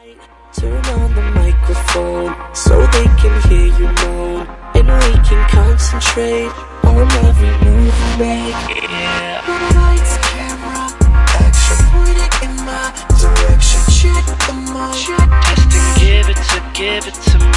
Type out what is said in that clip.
Turn on the microphone so they can hear you moan, and we can concentrate on every move you make. Yeah. Lights, camera, action, pointed in my direction. Check the mic. Testing, give it to me.